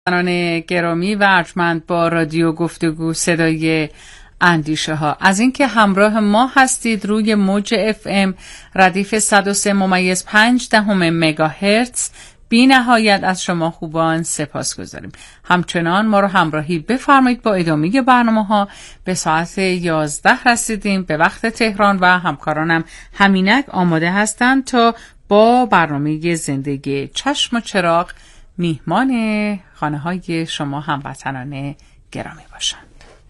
هموطنان گرامی و ارجمند با رادیو گفتگو صدای اندیشه ها، از اینکه همراه ما هستید روی موج FM ردیف 103.5 مگاهرتز، بی نهایت از شما خوبان سپاس گذاریم. همچنان ما رو همراهی بفرمایید با ادامه برنامه ها. به ساعت 11 رسیدیم به وقت تهران و همکارانم همینک آماده هستند تا با برنامه زندگی چشم و چراغ میهمان خانه های شما هموطنان گرامی باشند.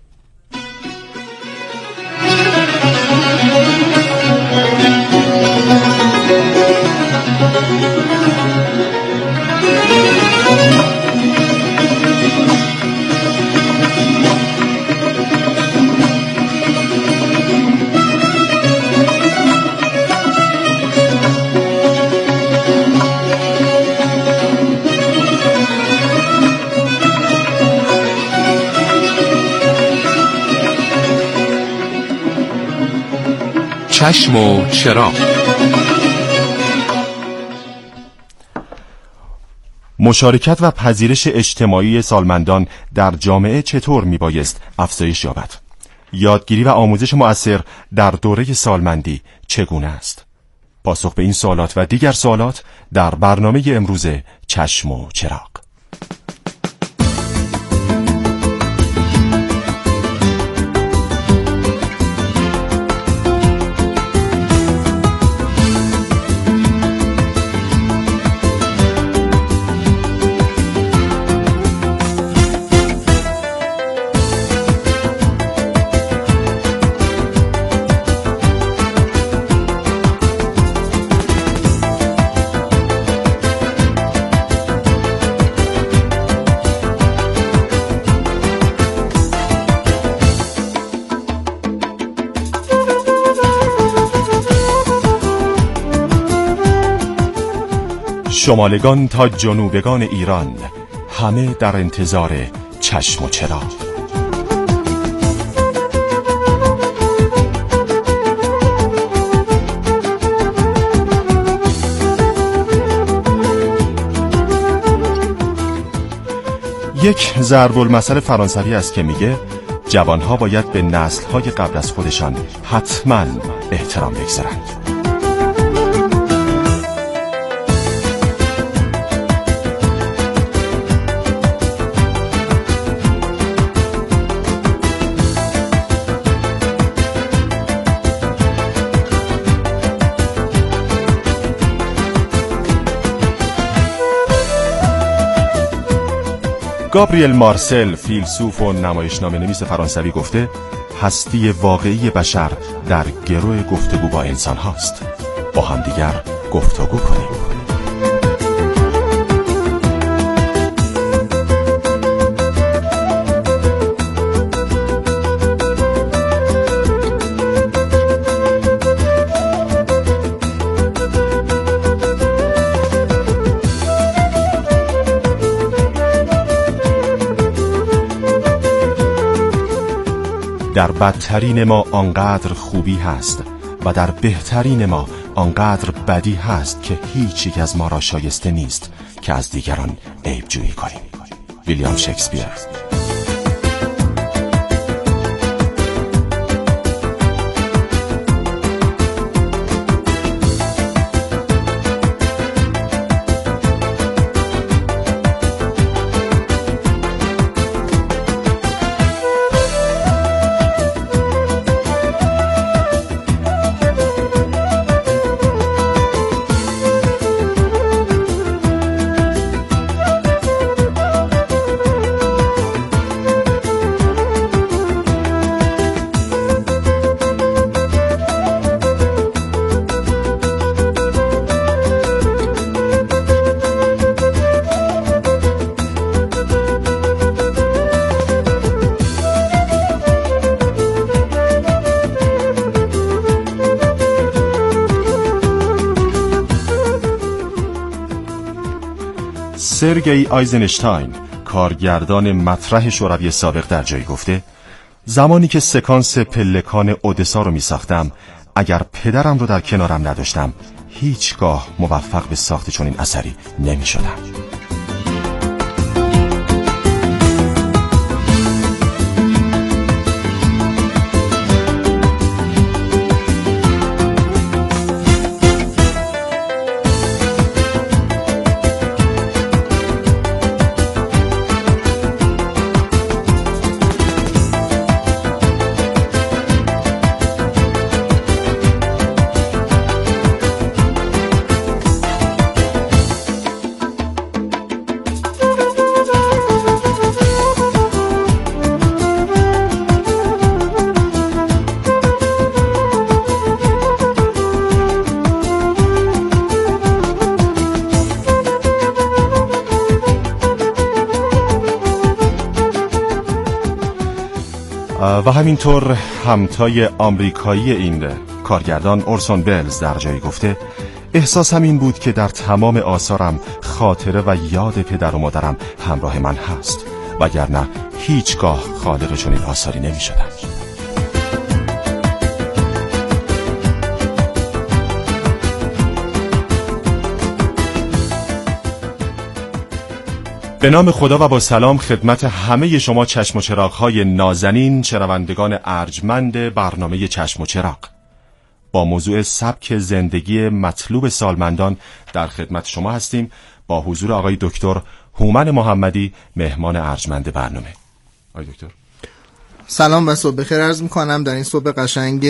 چشم و چراغ. مشارکت و پذیرش اجتماعی سالمندان در جامعه چطور میبایست افزایش یابد؟ یادگیری و آموزش مؤثر در دوره سالمندی چگونه است؟ پاسخ به این سوالات و دیگر سوالات در برنامه امروز چشم و چراغ. شمالگان تا جنوبگان ایران، همه در انتظار چشم و چراغ. یک ضرب المثل فرانسوی است که میگه جوانها باید به نسل‌های قبل از خودشان حتما احترام بگذارند. گابریل مارسل، فیلسوف و نمایشنامه‌نویس فرانسوی گفته هستی واقعی بشر در گرو گفتگو با انسان هاست. با همدیگر گفتگو کنیم. در بدترین ما آنقدر خوبی هست و در بهترین ما آنقدر بدی هست که هیچ یک از ما را شایسته نیست که از دیگران عیب جویی کنیم. ویلیام شکسپیر. سرگئی آیزنشتاین، کارگردان مطرح شوروی سابق، در جایی گفته زمانی که سکانس پلکان اودسا رو می ساختم، اگر پدرم رو در کنارم نداشتم هیچگاه موفق به ساخت چنین اثری نمی شدم. و همینطور همتای آمریکایی این کارگردان اورسون ولز در جایی گفته احساسم این بود که در تمام آثارم خاطره و یاد پدر و مادرم همراه من هست، وگرنه هیچگاه خالق چنین آثاری نمی شدم. به نام خدا و با سلام خدمت همه شما چشم و چراغ‌های نازنین، شنوندگان ارجمند برنامه چشم و چراغ. با موضوع سبک زندگی مطلوب سالمندان در خدمت شما هستیم با حضور آقای دکتر هومن محمدی، مهمان ارجمند برنامه. آقای دکتر سلام و صبح بخیر عرض می‌کنم در این صبح قشنگ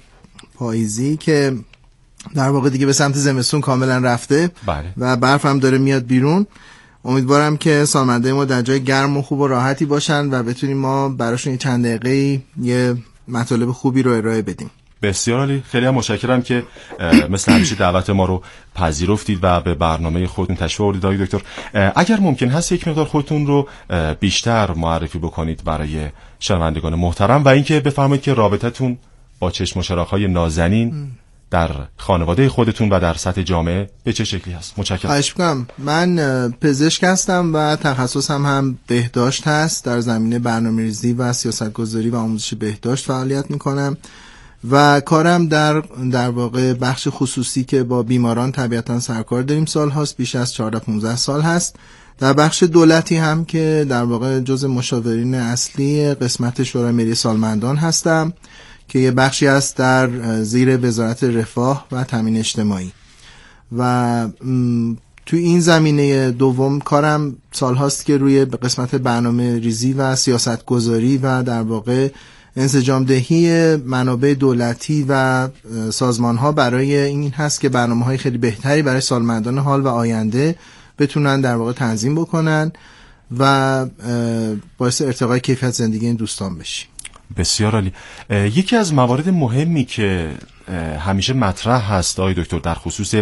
پاییزی که در واقع دیگه به سمت زمستون کاملا رفته. بله. و برف هم داره میاد بیرون. امیدوارم که سالمندای ما در جای گرم و خوب و راحتی باشن و بتونیم ما براشون چند دقیقه یه مطالب خوبی رو ارائه بدیم. بسیار عالی، خیلی هم متشکرم که مثل همیشه دعوت ما رو پذیرفتید و به برنامه خودتون تشریف آوردید. آقای دکتر اگر ممکن هست یک مقدار خودتون رو بیشتر معرفی بکنید برای شنوندگان محترم و اینکه بفرمایید که رابطتون با چشم و چراغ‌های نازنین در خانواده خودتون و در سطح جامعه به چه شکلی هست؟ متشکرم. خواهش می‌کنم. من پزشک هستم و تخصصم هم بهداشت هست. در زمینه برنامه‌ریزی و سیاستگذاری و آموزش بهداشت فعالیت می‌کنم و کارم در واقع بخش خصوصی که با بیماران طبیعتاً سرکار داریم سال هاست، بیش از 14-15 سال هست. در بخش دولتی هم که در واقع جز مشاورین اصلی قسمت شورای ملی سالمندان هستم که یه بخشی است در زیر وزارت رفاه و تامین اجتماعی و تو این زمینه دوم کارم سال هاست که روی قسمت برنامه ریزی و سیاست گذاری و در واقع انسجام دهی منابع دولتی و سازمان ها برای این هست که برنامه های خیلی بهتری برای سالمندان حال و آینده بتونن در واقع تنظیم بکنن و باعث ارتقای کیفیت زندگی این دوستان بشیم. بسیار عالی. یکی از موارد مهمی که همیشه مطرح هست آقای دکتر در خصوص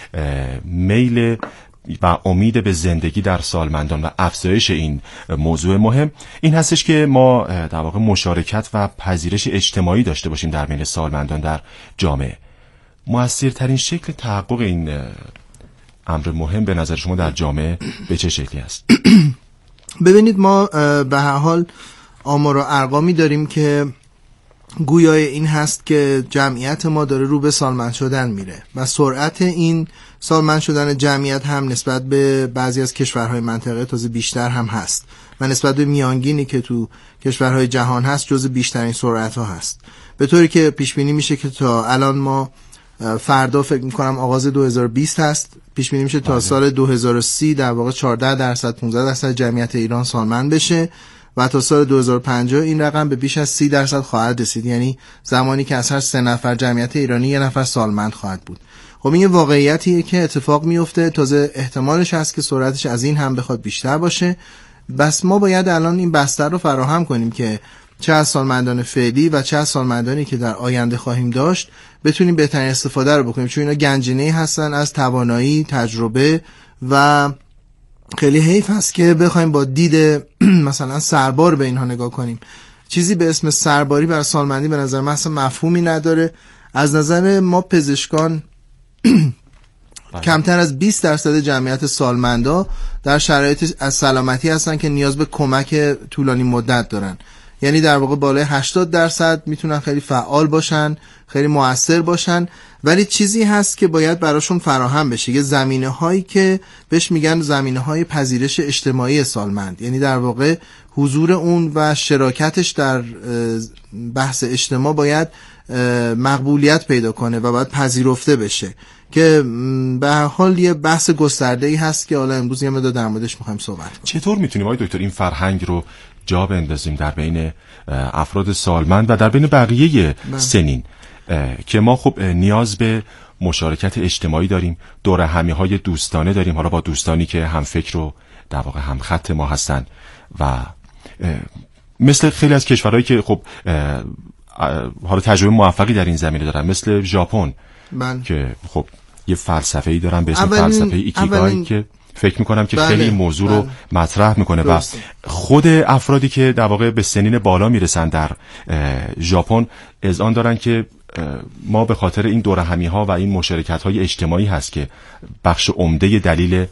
میل و امید به زندگی در سالمندان و افزایش این موضوع مهم این هستش که ما در واقع مشارکت و پذیرش اجتماعی داشته باشیم در بین سالمندان در جامعه. مؤثرترین شکل تحقق این امر مهم به نظر شما در جامعه به چه شکلی است؟ ببینید ما به هر حال آمار و ارقامی داریم که گویای این هست که جمعیت ما داره رو به سالمند شدن میره و سرعت این سالمند شدن جمعیت هم نسبت به بعضی از کشورهای منطقه تازه بیشتر هم هست و نسبت به میانگینی که تو کشورهای جهان هست جز بیشترین سرعت ها هست، به طوری که پیش بینی میشه که تا الان ما فردا فکر میکنم آغاز 2020 هست، پیش بینی میشه تا سال 2030 در واقع 14%-15% جمعیت ایران سالمند بشه و تا سال 2050 این رقم به بیش از 30% خواهد رسید، یعنی زمانی که از هر 3 نفر جمعیت ایرانی 1 نفر سالمند خواهد بود. خب این واقعیتیه که اتفاق میفته، تازه احتمالش هست که سرعتش از این هم بخواد بیشتر باشه. بس ما باید الان این بستر رو فراهم کنیم که چه از سالمندان فعلی و چه از سالمندانی که در آینده خواهیم داشت بتونیم بهترین استفاده رو بکنیم، چون اینا گنجینه‌ای هستن از توانایی، تجربه و خیلی حیف هست که بخوایم با دید مثلا سربار به اینها نگاه کنیم. چیزی به اسم سرباری برای سالمندی به نظر من اصلا مفهومی نداره. از نظر ما پزشکان کمتر از 20% جمعیت سالمندا در شرایط از سلامتی هستن که نیاز به کمک طولانی مدت دارن، یعنی در واقع بالای 80% میتونن خیلی فعال باشن، خیلی مؤثر باشن، ولی چیزی هست که باید براشون فراهم بشه، یه زمینه هایی که بهش میگن زمینه های پذیرش اجتماعی سالمند، یعنی در واقع حضور اون و شراکتش در بحث اجتماع باید مقبولیت پیدا کنه و باید پذیرفته بشه که به هر حال یه بحث گسترده‌ای هست که حالا امروز یه مقدار در موردش می‌خوایم صحبت کنیم. چطور میتونیم آقای دکتر این فرهنگ رو جا بندازیم در بین افراد سالمند و در بین بقیه سنین که ما خب نیاز به مشارکت اجتماعی داریم، دور همی‌های دوستانه داریم، حالا با دوستانی که هم فکر و در واقع هم خط ما هستن و مثل خیلی از کشورهایی که خب حالا تجربه موفقی در این زمینه دارن، مثل ژاپن که خب یه فلسفه‌ای دارن به اسم فلسفه ایکیگای که فکر میکنم که بله، خیلی این موضوع رو مطرح میکنه درسته. و خود افرادی که در واقع به سنین بالا میرسن در ژاپن اذعان دارن که ما به خاطر این دورهمی ها و این مشارکت های اجتماعی هست که بخش عمده دلیل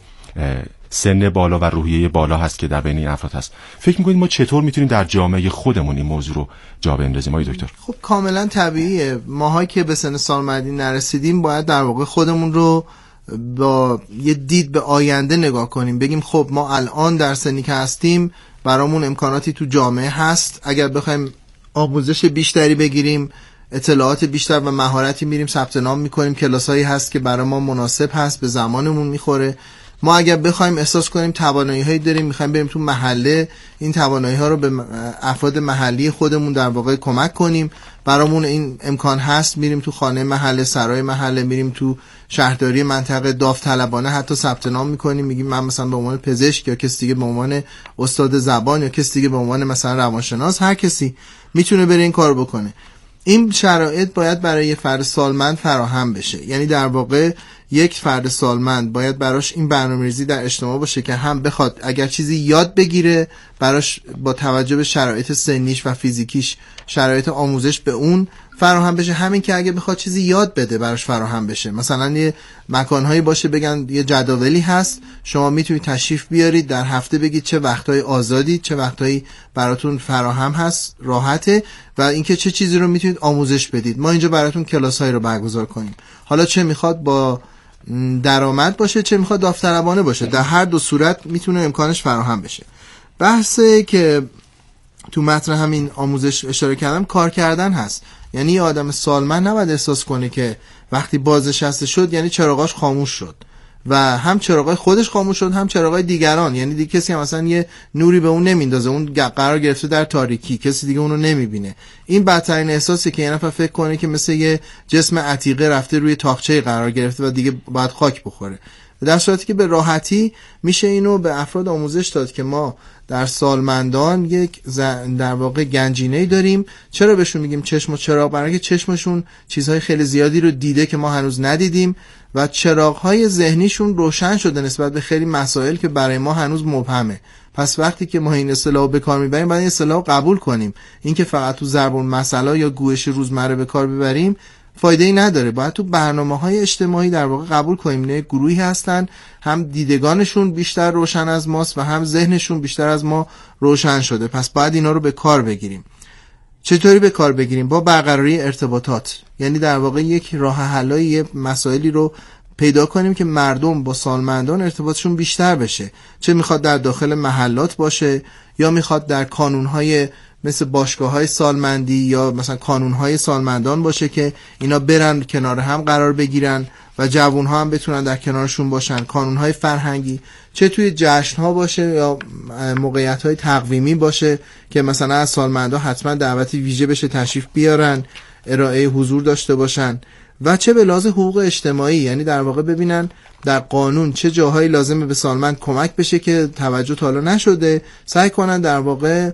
سن بالا و روحیه بالا هست که در بین این افراد هست. فکر میکنید ما چطور میتونیم در جامعه خودمون این موضوع رو جا بندازیم آقای دکتر؟ خب کاملا طبیعیه. ماهایی که به سن سالمندی نرسیدیم باید در واقع خودمون رو با یه دید به آینده نگاه کنیم، بگیم خب ما الان در سنی که هستیم برامون امکاناتی تو جامعه هست، اگر بخوایم آموزش بیشتری بگیریم، اطلاعات بیشتر و مهارتی میریم ثبت نام میکنیم، کلاسایی هست که برای ما مناسب هست، به زمانمون میخوره. ما اگر بخوایم احساس کنیم توانایی‌هایی داریم، میخوایم بریم تو محله این توانایی‌ها رو به افراد محلی خودمون در واقع کمک کنیم، برامون این امکان هست، میریم تو خانه محله، سرای محله، میریم تو شهرداری منطقه، داوطلبانه حتی ثبت نام میکنیم، میگیم من مثلا به عنوان پزشک یا کسی دیگه به عنوان استاد زبان یا کسی دیگه به عنوان مثلا روانشناس، هر کسی میتونه بره این کار بکنه. این شرایط باید برای یه فرد سالمند فراهم بشه. یعنی در واقع یک فرد سالمند باید براش این برنامه‌ریزی در اجتماع باشه که هم بخواد اگر چیزی یاد بگیره براش با توجه به شرایط سنیش و فیزیکیش شرایط آموزش به اون فراهم بشه، همین که اگه بخواد چیزی یاد بده براش فراهم بشه. مثلا یه مکانهایی باشه بگن یه جدولی هست، شما میتونید تشریف بیارید در هفته بگید چه وقتهای آزادی، چه وقتهایی براتون فراهم هست، راحته، و اینکه چه چیزی رو میتونید آموزش بدید. ما اینجا براتون کلاسایی رو برگزار کنیم. حالا چه میخواد با درآمد باشه، چه میخواد داوطلبانه باشه، در هر دو صورت میتونه امکانش فراهم بشه. بحثه که تو متن همین آموزش اشاره کردم کار کردن هست. یعنی یه آدم سالمند نباید احساس کنه که وقتی بازنشسته شد یعنی چراغاش خاموش شد و هم چراغای خودش خاموش شد هم چراغای دیگران. یعنی دیگه کسی هم مثلا یه نوری به اون نمیندازه، اون قرار گرفته در تاریکی، کسی دیگه اونو نمیبینه. این بدترین احساسیه که یه نفر فکر کنه که مثل یه جسم عتیقه رفته روی تاقچه قرار گرفته و دیگه باید خاک بخوره، در صورتی که به راحتی میشه اینو به افراد آموزش داد که ما در سالمندان یک در واقع گنجینه‌ای داریم. چرا بهشون میگیم چشم و چراغ؟ برای اینکه چشمشون چیزهای خیلی زیادی رو دیده که ما هنوز ندیدیم و چراغ‌های ذهنیشون روشن شده نسبت به خیلی مسائل که برای ما هنوز مبهمه. پس وقتی که ما این اصطلاح به کار میبریم باید این اصطلاح قبول کنیم. اینکه فقط تو ضرب المثل یا گویش روزمره به کار ببریم فایده ای نداره. باید تو برنامه‌های اجتماعی در واقع قبول کنیم نه گروهی هستن هم دیدگانشون بیشتر روشن از ماست و هم ذهنشون بیشتر از ما روشن شده، پس باید اینا رو به کار بگیریم. چطوری به کار بگیریم؟ با برقراری ارتباطات. یعنی در واقع یک راه حلای مسائلی رو پیدا کنیم که مردم با سالمندان ارتباطشون بیشتر بشه، چه میخواد در داخل محلات باشه یا میخواد در کانونهای مثل باشگاه‌های سالمندی یا مثلا کانون‌های سالمندان باشه که اینا برن کنار هم قرار بگیرن و جوان‌ها هم بتونن در کنارشون باشن. کانون‌های فرهنگی چه توی جشن‌ها باشه یا موقعیت‌های تقویمی باشه که مثلا از سالمندان حتما دعوتی ویژه بشه تشریف بیارن، ارائه حضور داشته باشن، و چه به لحاظ حقوق اجتماعی، یعنی در واقع ببینن در قانون چه جاهایی لازمه به سالمند کمک بشه که توجه تا حالا نشده، سعی کنن در واقع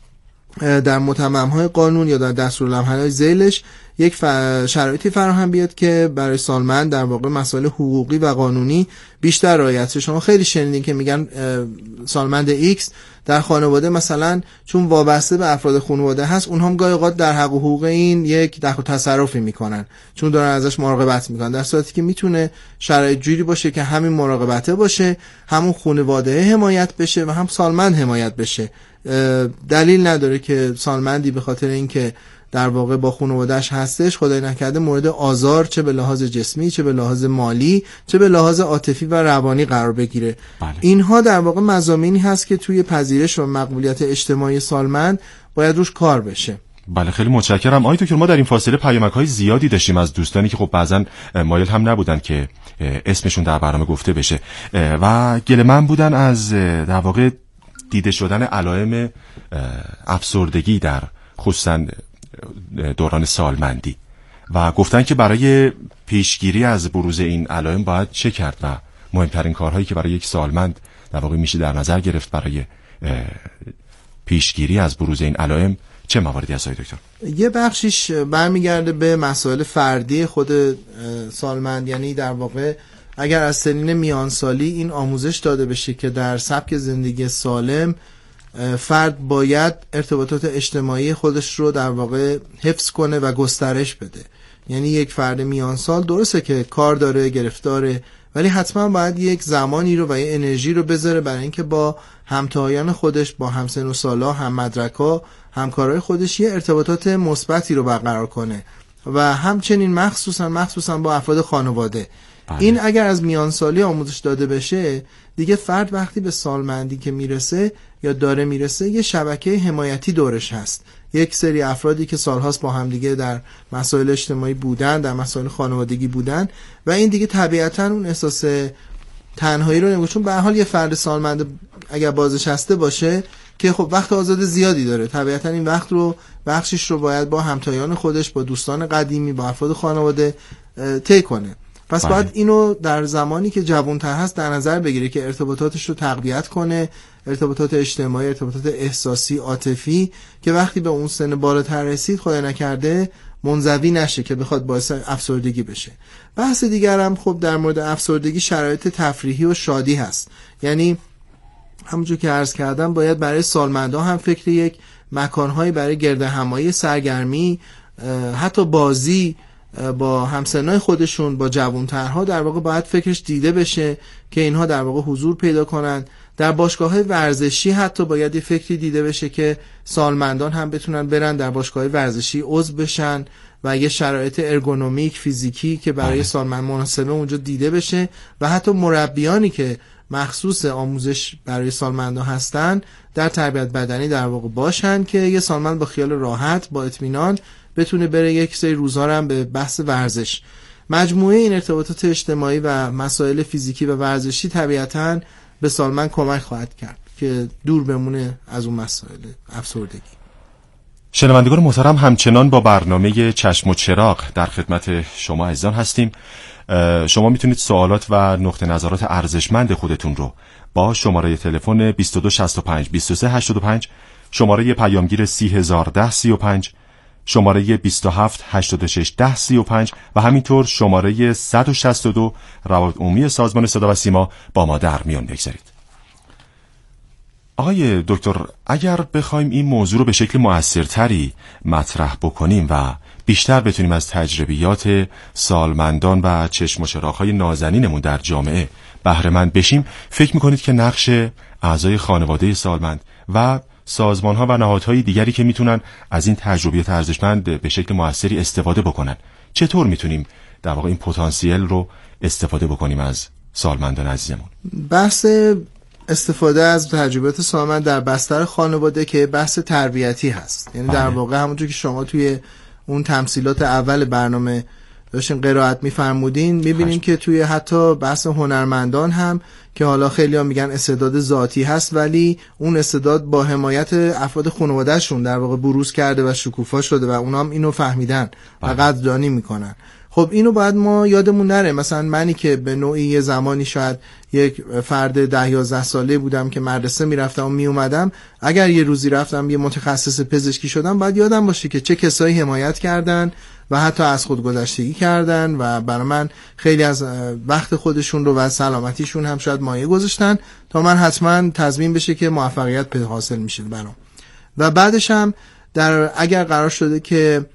در متمم‌های قانون یا در دستورالعمل‌های ذیلش یک شرایطی فراهم بیاد که برای سالمند در واقع مسائل حقوقی و قانونی بیشتر رعایت شه. شما خیلی شنیدین که میگن سالمند ایکس در خانواده مثلا چون وابسته به افراد خانواده هست، اونها هم گاهی اوقات در حق و حقوق این یک دخل و تصرفی میکنن چون دارن ازش مراقبت میکنن، در صورتی که میتونه شرایط جوری باشه که همین مراقبته باشه، همون خانواده حمایت بشه و هم سالمند حمایت بشه. دلیل نداره که سالمندی به خاطر اینکه در واقع با خانواده‌اش هستش خدای نکرده مورد آزار چه به لحاظ جسمی، چه به لحاظ مالی، چه به لحاظ عاطفی و روانی قرار بگیره. بله. اینها در واقع مضامینی هست که توی پذیرش و مقبولیت اجتماعی سالمند باید روش کار بشه. بله خیلی متشکرم. آقای دکتر ما در این فاصله پیامک‌های زیادی داشتیم از دوستانی که خب بعضن مایل هم نبودن که اسمشون در برنامه گفته بشه و گله‌مند بودن از در واقع دیده شدن علائم افسردگی در خصوصا دوران سالمندی و گفتن که برای پیشگیری از بروز این علائم باید چه کرد و مهمترین کارهایی که برای یک سالمند در واقع میشه در نظر گرفت برای پیشگیری از بروز این علائم چه مواردی هست دکتر؟ یه بخشیش برمیگرده به مسائل فردی خود سالمند، یعنی در واقع اگر از سنین میانسالی این آموزش داده بشه که در سبک زندگی سالم فرد باید ارتباطات اجتماعی خودش رو در واقع حفظ کنه و گسترش بده. یعنی یک فرد میانسال درسته که کار داره، گرفتاره، ولی حتما باید یک زمانی رو و یک انرژی رو بذاره برای اینکه با همتایان خودش، با همسن و سالا، هم مدرکا، همکارای خودش یه ارتباطات مثبتی رو برقرار کنه و همچنین مخصوصا با افراد خانواده. این اگر از میانسالی آموزش داده بشه، دیگه فرد وقتی به سالمندی که میرسه یا داره میرسه یه شبکه حمایتی دورش هست، یک سری افرادی که سالهاست با هم دیگه در مسائل اجتماعی بودن، در مسائل خانوادگی بودن و این دیگه طبیعتاً اون احساس تنهایی رو نمیگه، چون به هر حال یه فرد سالمند اگر بازنشسته باشه که خب وقت آزاد زیادی داره، طبیعتاً این وقت رو بخشش رو باید با همتایان خودش، با دوستان قدیمی، با افراد خانواده طی کنه. پس باید اینو در زمانی که جوان‌تر هست در نظر بگیره که ارتباطاتش رو تقویت کنه، ارتباطات اجتماعی، ارتباطات احساسی، عاطفی، که وقتی به اون سن بالاتر رسید خدای نکرده منزوی نشه که بخواد باعث افسردگی بشه. بحث دیگرم خب در مورد افسردگی شرایط تفریحی و شادی هست. یعنی همونجور که عرض کردم باید برای سالمندان هم فکر یک مکانهایی برای گردهمایی، سرگرمی، حتی بازی با همسنای خودشون، با جوانترها در واقع باید فکرش دیده بشه که اینها در واقع حضور پیدا کنن. در باشگاه‌های ورزشی حتی باید یه فکری دیده بشه که سالمندان هم بتونن برن در باشگاه‌های ورزشی عضو بشن و یه شرایط ارگونومیک، فیزیکی که برای سالمند مناسبه اونجا دیده بشه و حتی مربیانی که مخصوص آموزش برای سالمندان هستن در تربیت بدنی در واقع باشن که یه سالمند با خیال راحت، با اطمینان بتونه بره یک سری روزها هم به بحث ورزش. مجموعه این ارتباطات اجتماعی و مسائل فیزیکی و ورزشی طبیعتاً به سالمند کمک خواهد کرد که دور بمونه از اون مسائل افسردگی. شنوندگان محترم، همچنان با برنامه چشم و چراغ در خدمت شما عزیزان هستیم. شما میتونید سوالات و نقطه نظرات ارزشمند خودتون رو با شماره تلفن 2265 2385، شماره پیامگیر 30105، شماره 27 86 10 35 و همینطور شماره 162 روابط عمومی سازمان صدا و سیما با ما در میان بگذارید. آقای دکتر، اگر بخوایم این موضوع رو به شکل مؤثرتری مطرح بکنیم و بیشتر بتونیم از تجربیات سالمندان و چشم و چراغ‌های نازنینمون در جامعه بهره مند بشیم، فکر می‌کنید که نقش اعضای خانواده سالمند و سازمان‌ها و نهادهای دیگری که میتونن از این تجربیات ارزشمند به شکل موثری استفاده بکنن، چطور میتونیم در واقع این پتانسیل رو استفاده بکنیم از سالمندان عزیزمون؟ بحث استفاده از تجربیات سالمند در بستر خانواده که بحث تربیتی هست. یعنی در واقع همونجور که شما توی اون تمثیلات اول برنامه داشتین قرائت می‌فرمودین، می‌بینیم که توی حتی بحث هنرمندان هم که حالا خیلی‌ها میگن استعداد ذاتی هست، ولی اون استعداد با حمایت افراد خانواده‌شون در واقع بروز کرده و شکوفا شده و اونا هم اینو فهمیدن و قدردانی میکنن. خب اینو باید ما یادمون نره. مثلا منی که به نوعی یه زمانی شاید یک فرد 10-11 ساله بودم که مدرسه میرفتم و میومدم، اگر یه روزی رفتم یه متخصص پزشکی شدم، باید یادم باشه که چه کسایی حمایت کردن و حتی از خودگذشتگی کردن و برای من خیلی از وقت خودشون رو و سلامتیشون هم شاید مایه گذاشتن تا من حتما تضمین بشه که موفقیت حاصل میشه برام. و بعدش هم اگر قرار شده که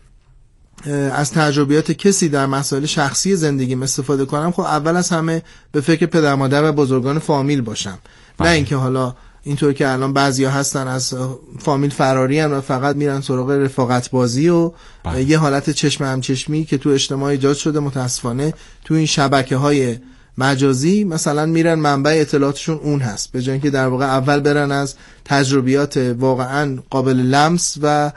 از تجربیات کسی در مسائل شخصی زندگیم استفاده کنم، خب اول از همه به فکر پدر مادر و بزرگان فامیل باشم. نه اینکه حالا اینطور که الان بعضیا هستن از فامیل فراری هن و فقط میرن سراغ رفاقت بازی و یه حالت چشم همچشمی که تو اجتماع ایجاد شده متاسفانه تو این شبکه‌های مجازی مثلا میرن منبع اطلاعاتشون اون هست، به جای اینکه در واقع اول برن از تجربیات واقعا قابل لمس و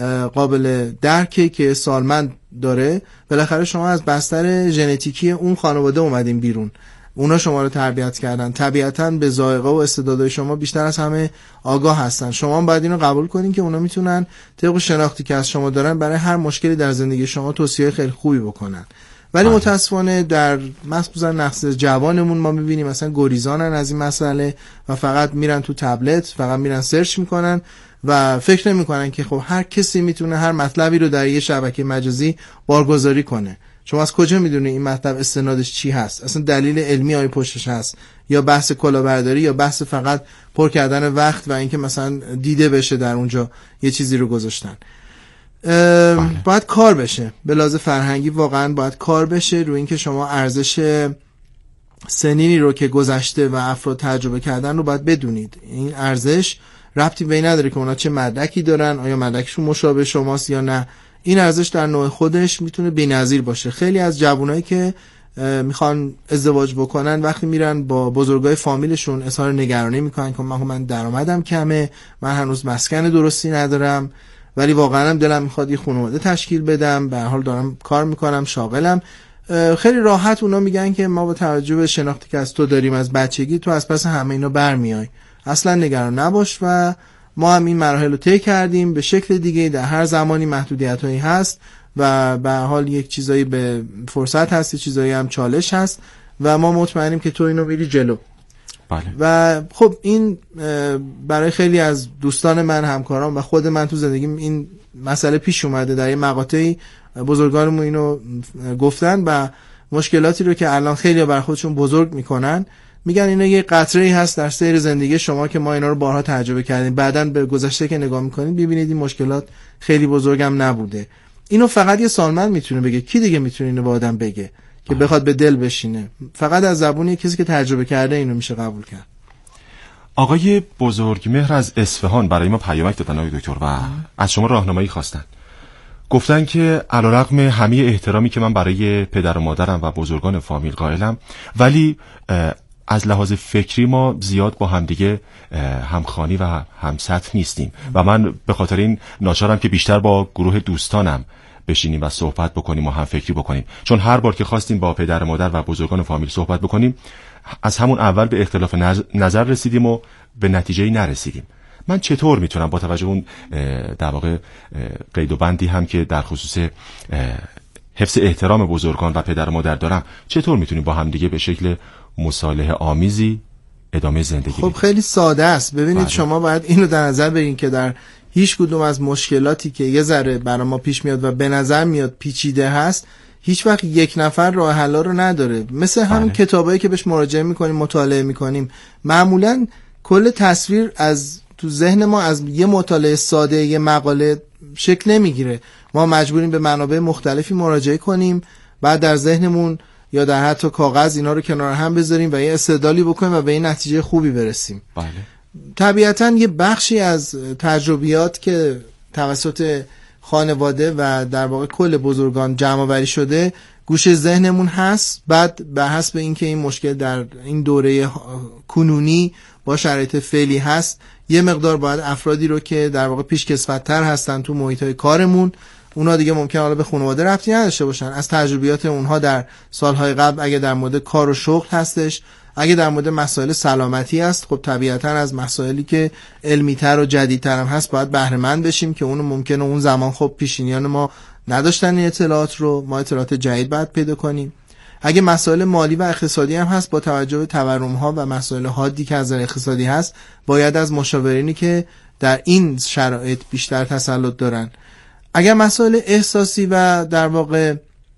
قابل درکی که سالمند داره. بالاخره شما از بستر ژنتیکی اون خانواده اومدین بیرون، اونا شما رو تربیت کردن، طبیعتاً به ذائقه و استعدادهای شما بیشتر از همه آگاه هستن. شما باید اینو قبول کنین که اونا میتونن طبق شناختی که از شما دارن برای هر مشکلی در زندگی شما توصیه خیلی خوبی بکنن. ولی متاسفانه در مخصوصا نسل جوانمون ما میبینیم مثلا گریزانن از این مسئله و فقط میرن تو تبلت، فقط میرن سرچ میکنن و فکر نمیکنن که خب هر کسی میتونه هر مطلبی رو در یه شبکه مجازی بارگذاری کنه. شما از کجا میدونی این مطلب استنادش چی هست؟ اصلا دلیل علمی آیا پشتش هست یا بحث کلاهبرداری یا بحث فقط پر کردن وقت و اینکه مثلا دیده بشه در اونجا یه چیزی رو گذاشتن. باید کار بشه به لحاظ فرهنگی، واقعا باید کار بشه روی اینکه شما ارزش سنینی رو که گذشته و افراد تجربه کردن رو باید بدونید. این ارزش ربطی به این نداره که اونا چه مدرکی دارن، آیا مدرکشون مشابه شماست یا نه. این ارزش در نوع خودش میتونه بی‌نظیر باشه. خیلی از جوانایی که میخوان ازدواج بکنن وقتی میرن با بزرگای فامیلشون اظهار نگرانی میکنن که من درآمدم کمه، من هنوز مسکن درستی ندارم، ولی واقعا هم دلم میخواد یه خانواده تشکیل بدم، به هر حال دارم کار میکنم، شاغلم. خیلی راحت اونا میگن که ما با توجه به شناختی که از تو داریم از بچگی، تو از پس همه اینا برمیای، اصلا نگران نباش و ما هم این مراحل رو طی کردیم به شکل دیگه، در هر زمانی محدودیتایی هست و به هر حال یک چیزایی به فرصت هست، چیزایی هم چالش هست و ما مطمئنیم که تو اینو میری جلو. بله. و خب این برای خیلی از دوستان من، همکاران و خود من تو زندگیم این مسئله پیش اومده. در یه مقاطعی بزرگانمون اینو گفتن و مشکلاتی رو که الان خیلی برای خودشون بزرگ میکنن، میگن اینا یه قطره‌ای هست در سیر زندگی شما که ما اینا رو بارها تجربه کردیم، بعداً به گذشته که نگاه میکنید ببینید این مشکلات خیلی بزرگم نبوده. اینو فقط یه سالمند میتونه بگه. کی دیگه میتونه اینو به آدم بگه که بخواد به دل بشینه؟ فقط از زبون کسی که تجربه کرده اینو میشه قبول کرد. آقای بزرگمهر از اصفهان برای ما پیامک دادن آقای دکتر و از شما راهنمایی خواستن. گفتن که علیرغم همه احترامی که من برای پدر و مادرم و بزرگان فامیل قائلم، ولی از لحاظ فکری ما زیاد با همدیگه همخوانی و همسطح نیستیم و من به خاطر این ناچارم که بیشتر با گروه دوستانم بشینیم و صحبت بکنیم و هم فکری بکنیم، چون هر بار که خواستیم با پدر و مادر و بزرگان فامیل صحبت بکنیم از همون اول به اختلاف نظر رسیدیم و به نتیجه‌ای نرسیدیم. من چطور میتونم با توجه اون در واقع قید و بندی هم که در خصوص حفظ احترام بزرگان و پدر و مادر دارم، چطور میتونیم با هم دیگه به شکل مصالحه آمیزی ادامه زندگی خب خیلی ساده است. ببینید شما باید اینو در نظر بگیرید که در هیچ کدوم از مشکلاتی که یه ذره برای ما پیش میاد و به نظر میاد پیچیده هست، هیچ وقت یک نفر راه حل رو نداره. مثل همین کتابایی که بهش مراجعه میکنیم، مطالعه میکنیم، معمولا کل تصویر از تو ذهن ما از یه مطالعه ساده یه مقاله شکل نمیگیره. ما مجبوریم به منابع مختلفی مراجعه کنیم، بعد در ذهنمون یا در حتی کاغذ اینا رو کنار هم بذاریم و یه استدلالی بکنیم و به این نتیجه خوبی برسیم. بله. طبیعتاً یه بخشی از تجربیات که توسط خانواده و در واقع کل بزرگان جمع آوری شده گوشه ذهنمون هست. بعد به حسب اینکه این مشکل در این دوره کنونی با شرایط فعلی هست، یه مقدار باید افرادی رو که در واقع پیشکسوت‌تر هستن تو محیط‌های کارمون، اونا دیگه ممکنه حالا به خانواده ربطی نداشته باشن، از تجربیات اونها در سالهای قبل اگه در مورد کار و شغل هستش، اگه در مورد مسائل سلامتی است، خب طبیعتاً از مسائلی که علمی‌تر و جدیدتر هم هست باید بهره مند بشیم که اونو ممکنه اون زمان خب پیشینیان ما نداشتن این اطلاعات رو، ما اطلاعات جدید باید پیدا کنیم. اگه مسائل مالی و اقتصادی هم هست، با توجه به تورم‌ها و مسائل حادی که از اقتصادی هست، باید از مشاورینی که در این شرایط بیشتر تسلط دارن. اگر مسائل احساسی و در واقع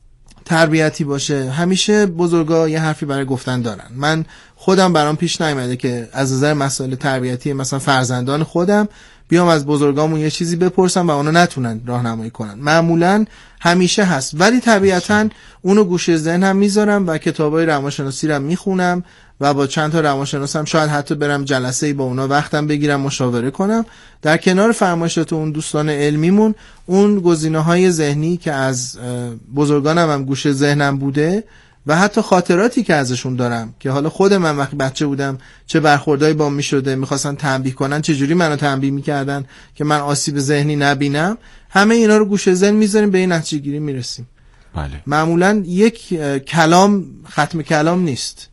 تربیتی باشه، همیشه بزرگا یه حرفی برای گفتن دارن. من خودم برام پیش نیامده که از نظر مسائل تربیتی مثلا فرزندان خودم بیام از بزرگامون یه چیزی بپرسم و اونا نتونن راهنمایی کنن. معمولا همیشه هست، ولی طبیعتاً اونو گوشه ذهن هم میذارم و کتابای روانشناسی رو میخونم و با چند تا روانشناسم شاید حتی برم جلسه‌ای با اونا وقتم بگیرم مشاوره کنم. در کنار فرمایشات اون دوستان علمیمون، اون گزینه‌های ذهنی که از بزرگانم هم گوشه ذهنم بوده و حتی خاطراتی که ازشون دارم که حالا خود من وقتی بچه بودم چه برخوردایی با میشده، میخواستن تنبیه کنن، چه جوری منو تنبیه میکردن که من آسیب ذهنی نبینم، همه اینا رو گوشه ذهن میذاریم، به این نتیجه گیری میرسیم. بله. معمولا یک کلام ختم کلام نیست.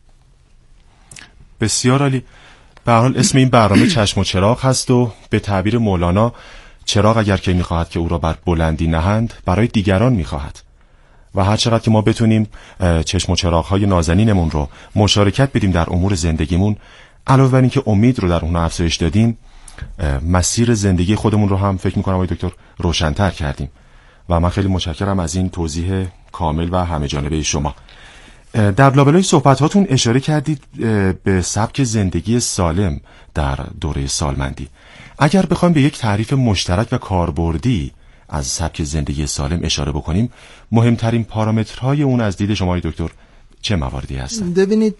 بسیار عالی. به هر حال اسم این برنامه چشم و چراغ هست و به تعبیر مولانا چراغ اگر که میخواهد که او را بر بلندی نهند، برای دیگران میخواهد و هر چقدر که ما بتونیم چشم و چراغ‌های نازنینمون رو مشارکت بدیم در امور زندگیمون، علاوه بر این که امید رو در اون افزایش دادیم، مسیر زندگی خودمون رو هم فکر می‌کنم آقای دکتر روشن‌تر کردیم و من خیلی متشکرم از این توضیح کامل و همه جانبه شما. در لابلای صحبتاتون اشاره کردید به سبک زندگی سالم در دوره سالمندی. اگر بخوایم به یک تعریف مشترک و کاربردی از سبک زندگی سالم اشاره بکنیم، مهمترین پارامترهای اون از دید شما دکتر چه مواردی هستن؟ ببینید،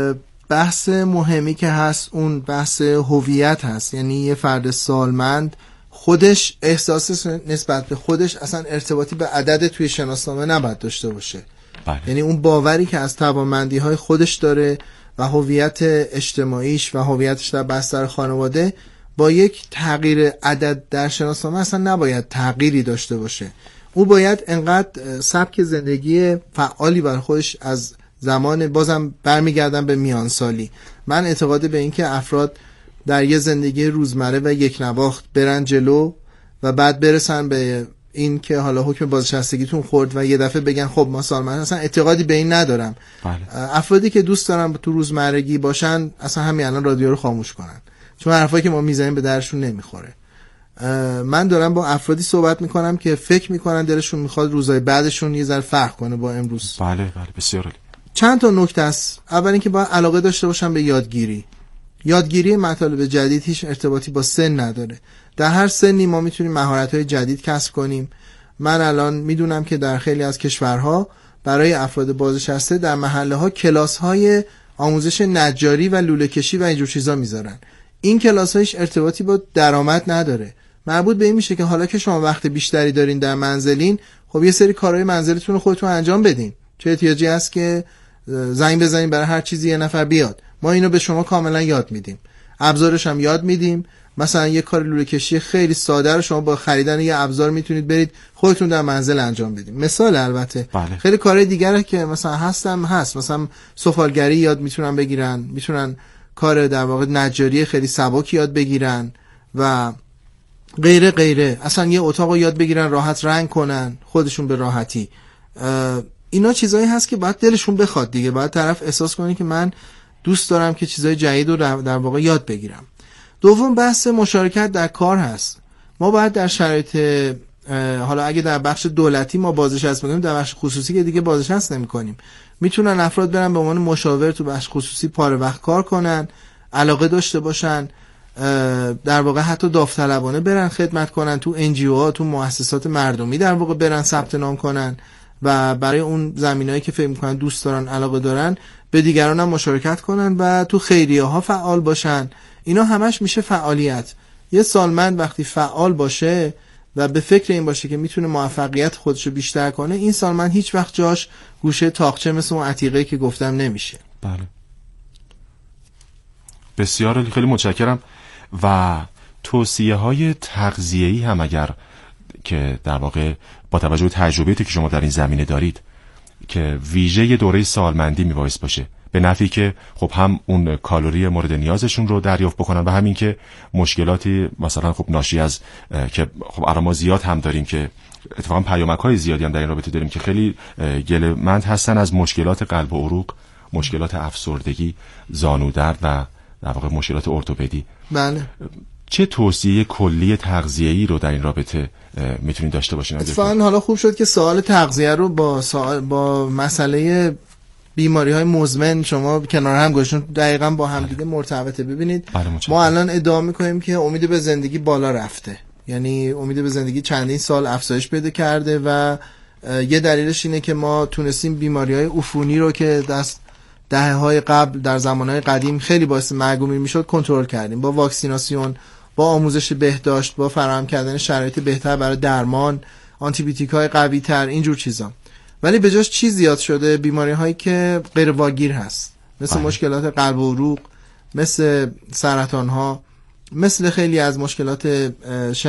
بحث مهمی که هست اون بحث هویت هست. یعنی یه فرد سالمند خودش احساس نسبت به خودش اصلا ارتباطی به عدد توی شناسنامه نباید داشته باشه. بله. یعنی اون باوری که از توانمندی های خودش داره و هویت اجتماعیش و هویتش در بستر خانواده با یک تغییر عدد در شناسنامه اصلا نباید تغییری داشته باشه. او باید انقدر سبک زندگی فعالی بر خودش از زمان، بازم برمیگردم به میانسالی، من اعتقاد به این که افراد در یه زندگی روزمره و یک نواخت برن جلو و بعد برسن به این که حالا حکم بازنشستگیتون خورد و یه دفعه بگن خب ما سالمند، اصلا اعتقادی به این ندارم. بله. افرادی که دوست دارن تو روزمرگی باشن اصلا همین الان رادیو رو خاموش کنن، چون حرفایی که ما میزنیم به درشون نمیخوره. من دارم با افرادی صحبت میکنم که فکر میکنن دلشون میخواد روزای بعدشون یه ذره فرق کنه با امروز. بله بله، بسیار عالی. چند تا نکته است. اول اینکه باید علاقه داشته باشن به یادگیری مطالب جدید هیچ ارتباطی با سن نداره. در هر سنی ما میتونیم مهارت‌های جدید کسب کنیم. من الان میدونم که در خیلی از کشورها برای افراد بازنشسته در محله‌ها کلاس‌های آموزش نجاری و لوله‌کشی و اینجور چیزا میذارن. این کلاس‌ها هیچ ارتباطی با درآمد نداره. مربوط به این میشه که حالا که شما وقت بیشتری دارین در منزلین، خب یه سری کارهای منزلتون رو خودتون انجام بدین. چه احتیاجی هست که زنگ بزنین برای هر چیزی یه نفر بیاد؟ ما اینو به شما کاملا یاد میدیم. ابزارش هم یاد میدیم. مثلا یه کار لوله کشی خیلی ساده رو شما با خریدن یه ابزار میتونید برید خودتون در منزل انجام بدید. مثال البته. بله. خیلی کارهای دیگه که مثلا هست. مثلا سفالگری یاد میتونن بگیرن، میتونن کار در واقع نجاری خیلی سبک یاد بگیرن و غیره. اصلا یه اتاقو یاد بگیرن راحت رنگ کنن خودشون به راحتی. اینا چیزایی هست که باید دلشون بخواد دیگه. باید طرف احساس کنه که من دوست دارم که چیزای جدید رو در واقع یاد بگیرم. دوم بحث مشارکت در کار هست. ما باید در شرایط، حالا اگه در بخش دولتی ما بازنشست می‌کنیم، در بخش خصوصی که دیگه بازنشست نمی‌کنیم، میتونن افراد برن به عنوان مشاور تو بخش خصوصی پاره وقت کار کنن، علاقه داشته باشن، در واقع حتی داوطلبانه برن خدمت کنن تو NGO ها، تو مؤسسات مردمی در واقع برن ثبت نام کنن و برای اون زمینه‌ای که فکر می‌کنن دوست دارن، علاقه دارن، به دیگران هم مشارکت کنن و تو خیریه ها فعال باشن. اینا همش میشه فعالیت. یه سالمند وقتی فعال باشه و به فکر این باشه که میتونه موفقیت خودشو بیشتر کنه، این سالمند هیچ وقت جاش گوشه تاقچه مثل اون عتیقه‌ای که گفتم نمیشه. بله. بسیار عالی، خیلی متشکرم. و توصیه‌های تغذیه‌ای هم اگر که در واقع با توجه به تجربیاتی که شما در این زمینه دارید که ویژه دوره سالمندی میبایست باشه، به نفعی که خب هم اون کالری مورد نیازشون رو دریافت بکنن و همین که مشکلاتی مثلا خب ناشی از که خب الان ما زیاد هم داریم که اتفاقا پیامک‌های زیادی هم در این رابطه داریم که خیلی گله‌مند هستن از مشکلات قلب و عروق، مشکلات افسردگی، زانودرد و در واقع مشکلات ارتوپدی. بله. چه توصیه کلی تغذیه‌ای رو در این رابطه میتونید داشته باشین؟ اتفاقا حالا خوب شد که سوال تغذیه رو با مسئله بیماری‌های مزمن شما کنار هم گذاشتین، دقیقاً با هم دیگه مرتبطه. ببینید ما الان ادعا می‌کنیم که امید به زندگی بالا رفته، یعنی امید به زندگی چندین سال افزایش پیدا کرده و یه دلیلش اینه که ما تونستیم بیماری‌های عفونی رو که دهه‌های قبل در زمانهای قدیم خیلی باعث مرگ و میر میشد کنترل کردیم، با واکسیناسیون، با آموزش بهداشت، با فراهم کردن شرایط بهتر برای درمان، آنتیبیوتیک‌های قوی‌تر، اینجور چیزا. ولی به جاش چیز زیاد شده، بیماری‌هایی که غیر واگیر هست، مثل مشکلات قلب و عروق، مثل سرطان‌ها، مثل خیلی از مشکلات